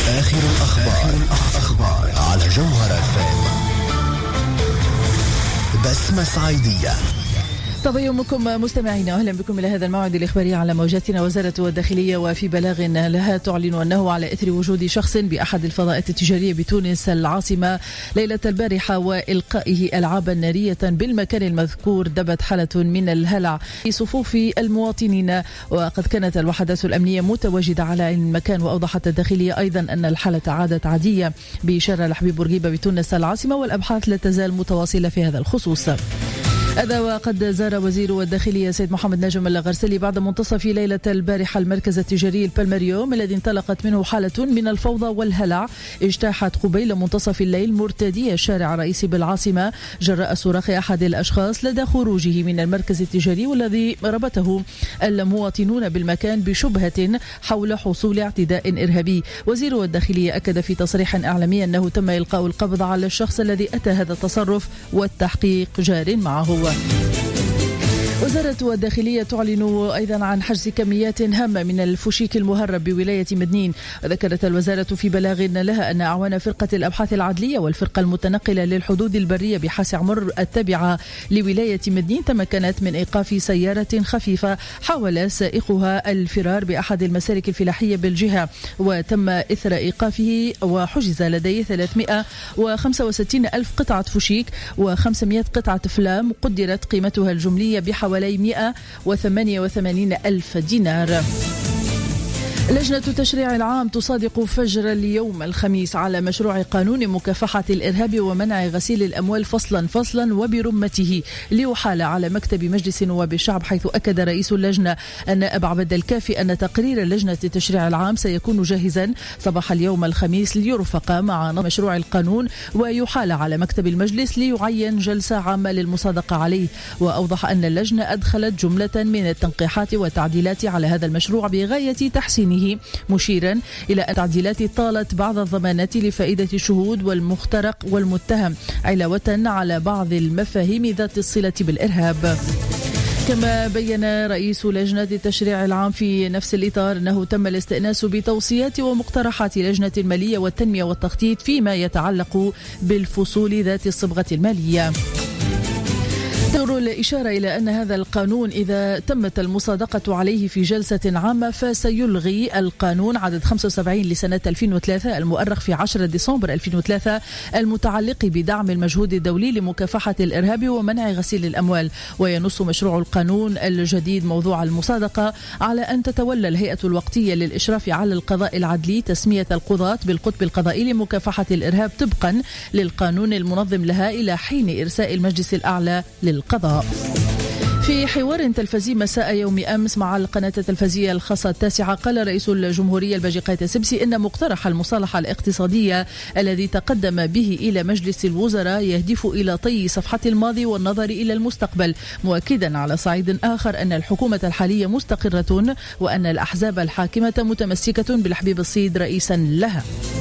آخر الأخبار على جوهر FM. بسمة صعيدية. طب يومكم مستمعين، أهلا بكم إلى هذا الموعد الإخباري على موجاتنا. وزارة الداخلية وفي بلاغ لها تعلن أنه على إثر وجود شخص بأحد الفضاءات التجارية بتونس العاصمة ليلة البارحة وإلقائه ألعابا نارية بالمكان المذكور دبت حالة من الهلع في صفوف المواطنين، وقد كانت الوحدات الأمنية متواجدة على المكان. وأوضحت الداخلية أيضا أن الحالة عادت عادية بشارع الحبيب بورقيبة بتونس العاصمة، والأبحاث لا تزال متواصلة في هذا الخصوص. هذا وقد زار وزير الداخلية سيد محمد نجم الغرسلي بعد منتصف ليلة البارحة المركز التجاري البالمريوم الذي انطلقت منه حالة من الفوضى والهلع اجتاحت قبيل منتصف الليل مرتدية الشارع الرئيسي بالعاصمة جراء صراخ أحد الأشخاص لدى خروجه من المركز التجاري، والذي ربطه المواطنون بالمكان بشبهة حول حصول اعتداء إرهابي. وزير الداخلية أكد في تصريح إعلامي أنه تم إلقاء القبض على الشخص الذي أتى هذا التصرف والتحقيق جار معه. وزارة الداخلية تعلن أيضا عن حجز كميات هامة من الفشيك المهرب بولاية مدنين. وذكرت الوزارة في بلاغ لها أن أعوان فرقة الأبحاث العدلية والفرقة المتنقلة للحدود البرية بحاس عمر التابعة لولاية مدنين تمكنت من إيقاف سيارة خفيفة حاول سائقها الفرار بأحد المسالك الفلاحية بالجهة، وتم إثر إيقافه وحجز لديه 365 ألف قطعة فشيك و500 قطعة فلام قدرت قيمتها الجملية بحوالي 188 ألف دينار. لجنة التشريع العام تصادق فجر اليوم الخميس على مشروع قانون مكافحة الإرهاب ومنع غسيل الأموال فصلا وبرمته ليحال على مكتب مجلس نواب الشعب، حيث أكد رئيس اللجنة النائب عبد الكافي أن تقرير لجنة التشريع العام سيكون جاهزا صباح اليوم الخميس ليرفق مع مشروع القانون ويحال على مكتب المجلس ليعين جلسة عامة للمصادقة عليه. وأوضح أن اللجنة أدخلت جملة من التنقيحات والتعديلات على هذا المشروع بغاية تحسينه، مشيرا إلى أن التعديلات طالت بعض الضمانات لفائدة الشهود والمخترق والمتهم علاوة على بعض المفاهيم ذات الصلة بالإرهاب. كما بين رئيس لجنة التشريع العام في نفس الإطار أنه تم الاستئناس بتوصيات ومقترحات لجنة المالية والتنمية والتخطيط فيما يتعلق بالفصول ذات الصبغة المالية. تدور الإشارة إلى أن هذا القانون إذا تمت المصادقة عليه في جلسة عامة فسيلغي القانون عدد 75 لسنة 2003 المؤرخ في 10 ديسمبر 2003 المتعلق بدعم المجهود الدولي لمكافحة الإرهاب ومنع غسيل الأموال. وينص مشروع القانون الجديد موضوع المصادقة على أن تتولى الهيئة الوقتية للإشراف على القضاء العدلي تسمية القضاة بالقطب القضائي لمكافحة الإرهاب طبقا للقانون المنظم لها إلى حين إرساء المجلس الأعلى للقضاء. في حوار تلفزي مساء يوم أمس مع القناة التلفزية الخاصة التاسعة قال رئيس الجمهورية الباجي قايت السبسي إن مقترح المصالحة الاقتصادية الذي تقدم به إلى مجلس الوزراء يهدف إلى طي صفحة الماضي والنظر إلى المستقبل، مؤكدا على صعيد آخر أن الحكومة الحالية مستقرة وأن الأحزاب الحاكمة متمسكة بالحبيب الصيد رئيسا لها.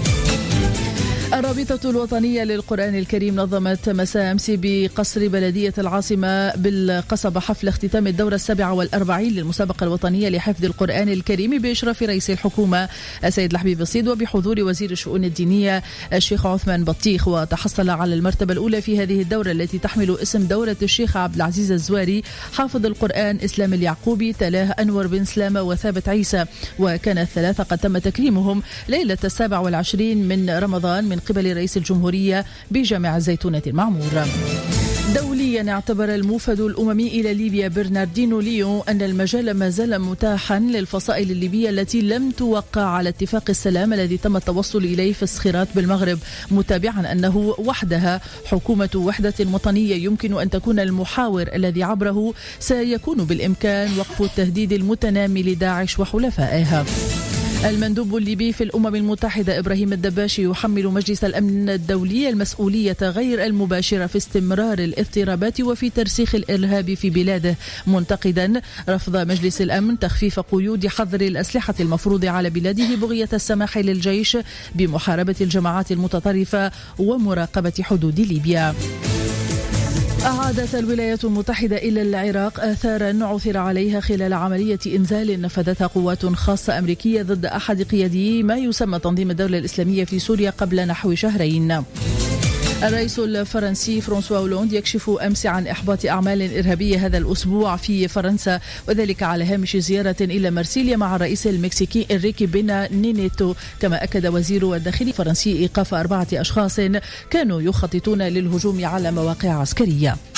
الرابطة الوطنية للقرآن الكريم نظمت مساء أمس بقصر بلدية العاصمة بالقصبة حفل اختتام الدورة 47 للمسابقة الوطنية لحفظ القرآن الكريم بإشراف رئيس الحكومة السيد الحبيب الصيد وبحضور وزير الشؤون الدينية الشيخ عثمان بطيخ. وتحصل على المرتبة الأولى في هذه الدورة التي تحمل اسم دورة الشيخ عبد العزيز الزواري حافظ القرآن إسلام اليعقوبي تلاه أنور بن سلامة وثابت عيسى. وكان الثلاثة قد تم تكريمهم ليلة 27 من رمضان من قبل رئيس الجمهورية بجامع الزيتونة المعمور. دوليا اعتبر الموفد الأممي إلى ليبيا برناردينو ليون أن المجال ما زال متاحا للفصائل الليبية التي لم توقع على اتفاق السلام الذي تم التوصل إليه في الصخيرات بالمغرب، متابعا أنه وحدها حكومة وحدة وطنية يمكن أن تكون المحاور الذي عبره سيكون بالإمكان وقف التهديد المتنامي لداعش وحلفائها. المندوب الليبي في الأمم المتحدة إبراهيم الدباشي يحمل مجلس الأمن الدولي المسؤولية غير المباشرة في استمرار الاضطرابات وفي ترسيخ الإرهاب في بلاده، منتقدا رفض مجلس الأمن تخفيف قيود حظر الأسلحة المفروض على بلاده بغية السماح للجيش بمحاربة الجماعات المتطرفة ومراقبة حدود ليبيا. أعادت الولايات المتحدة إلى العراق آثارا عثر عليها خلال عملية إنزال نفذتها قوات خاصة أمريكية ضد أحد قيادي ما يسمى تنظيم الدولة الإسلامية في سوريا قبل نحو شهرين. الرئيس الفرنسي فرانسوا هولاند يكشف أمس عن إحباط أعمال إرهابية هذا الأسبوع في فرنسا، وذلك على هامش زيارة إلى مرسيليا مع الرئيس المكسيكي إنريكي بينا نينيتو. كما أكد وزير الداخلية الفرنسي إيقاف 4 أشخاص كانوا يخططون للهجوم على مواقع عسكرية.